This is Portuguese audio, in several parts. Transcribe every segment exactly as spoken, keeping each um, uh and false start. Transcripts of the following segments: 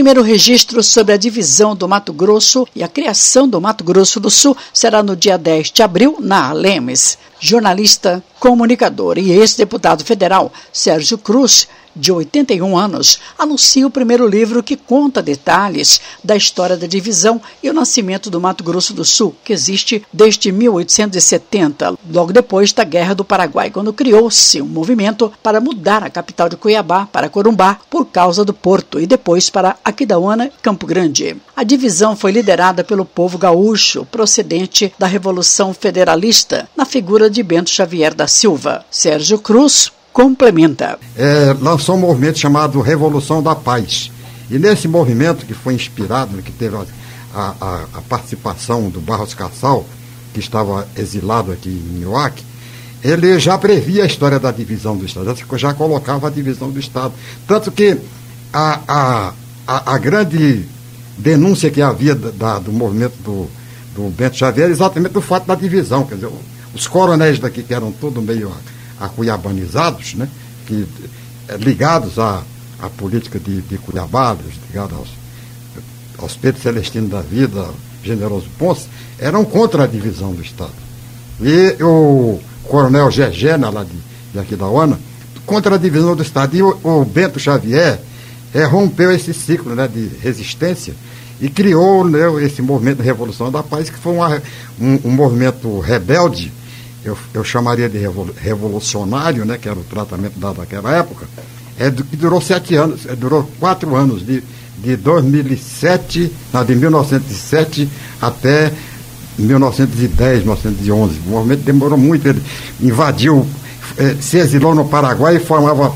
primeiro registro sobre a divisão do Mato Grosso e a criação do Mato Grosso do Sul será no dia dez de abril, na Alemes. Jornalista, comunicador e ex-deputado federal Sérgio Cruz, de oitenta e um anos, anuncia o primeiro livro que conta detalhes da história da divisão e o nascimento do Mato Grosso do Sul, que existe desde mil oitocentos e setenta, logo depois da Guerra do Paraguai, quando criou-se um movimento para mudar a capital de Cuiabá para Corumbá por causa do porto e depois para Aquidauana e Campo Grande. A divisão foi liderada pelo povo gaúcho, procedente da Revolução Federalista, na figura de Bento Xavier da Silva. Sérgio Cruz complementa. É, lançou um movimento chamado Revolução da Paz. E nesse movimento, que foi inspirado, que teve a, a, a participação do Barros Cassal, que estava exilado aqui em Nioaque, ele já previa a história da divisão do Estado, já, já colocava a divisão do Estado. Tanto que a, a, a, a grande denúncia que havia da, do movimento do, do Bento Xavier era exatamente o fato da divisão. Quer dizer, os coronéis daqui, que eram todo meio acuiabanizados, né, que, ligados à, à política de, de Cuiabá, ligados aos, aos Pedro Celestino da Vida, Generoso Ponce, eram contra a divisão do Estado. E o coronel Gegena, lá de, de Aquidauana, contra a divisão do Estado. E o, o Bento Xavier é, rompeu esse ciclo, né, de resistência e criou, né, esse movimento de Revolução da Paz, que foi uma, um, um movimento rebelde. Eu, eu chamaria de revolucionário, né, que era o tratamento dado naquela época, é, que durou sete anos, é, durou quatro anos, de, de dois mil e sete, não, de mil novecentos e sete até mil novecentos e dez, mil novecentos e onze. O movimento demorou muito, ele invadiu, é, se exilou no Paraguai e formava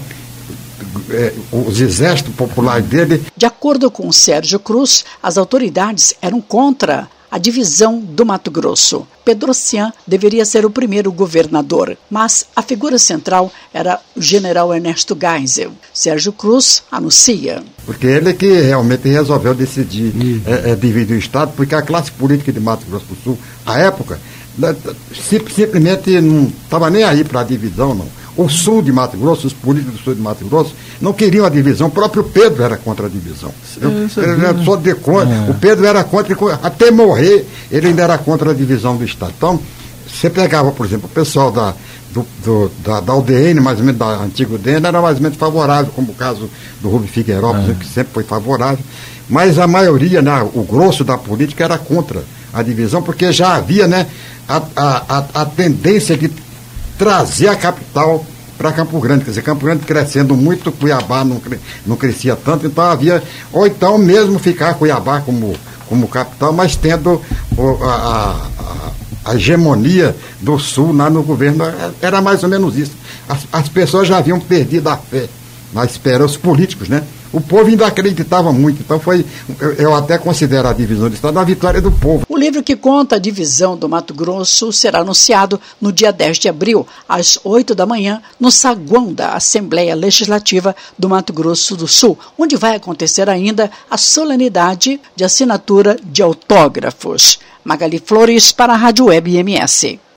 é, os exércitos populares dele. De acordo com Sérgio Cruz, as autoridades eram contra a divisão do Mato Grosso. Pedrocian deveria ser o primeiro governador, mas a figura central era o general Ernesto Geisel. Sérgio Cruz anuncia. Porque ele que realmente resolveu decidir uhum. é, é, dividir o Estado, porque a classe política de Mato Grosso do Sul, à época, simplesmente não estava nem aí para a divisão, não. O sul de Mato Grosso, os políticos do sul de Mato Grosso, não queriam a divisão. O próprio Pedro era contra a divisão. Eu, ele era só de contra. É. O Pedro era contra, até morrer, ele ainda era contra a divisão do Estado. Então, você pegava, por exemplo, o pessoal da, do, do, da, da U D N, mais ou menos da antiga U D N, era mais ou menos favorável, como o caso do Rubem Figueiredo, é. que sempre foi favorável. Mas a maioria, né, o grosso da política era contra a divisão, porque já havia, né, a, a, a, a tendência de trazer a capital para Campo Grande, quer dizer, Campo Grande crescendo muito, Cuiabá não, não crescia tanto, então havia, ou então mesmo ficar Cuiabá como, como capital, mas tendo o, a, a, a hegemonia do Sul lá no governo, era mais ou menos isso. As, as pessoas já haviam perdido a fé na esperança, os políticos, né? O povo ainda acreditava muito, então foi, eu, eu até considero a divisão do Estado a vitória do povo. O livro que conta a divisão do Mato Grosso será anunciado no dia dez de abril, às oito da manhã, no saguão da Assembleia Legislativa do Mato Grosso do Sul, onde vai acontecer ainda a solenidade de assinatura de autógrafos. Magali Flores para a Rádio Web I M S.